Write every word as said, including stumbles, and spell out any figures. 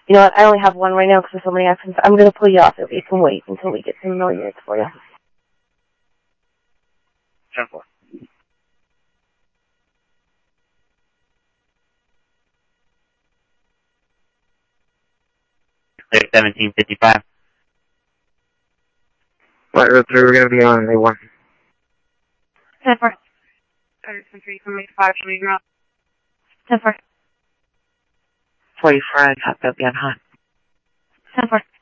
You know what? I only have one right now because there's so many accidents. I'm going to pull you off if you can wait until we get some more units for you. ten four. Clear seventeen fifty-five. What road three we're going to be on? They one. ten four. ten three from five to me, ten four. forty-four, I copy up, yeah, hot. ten four.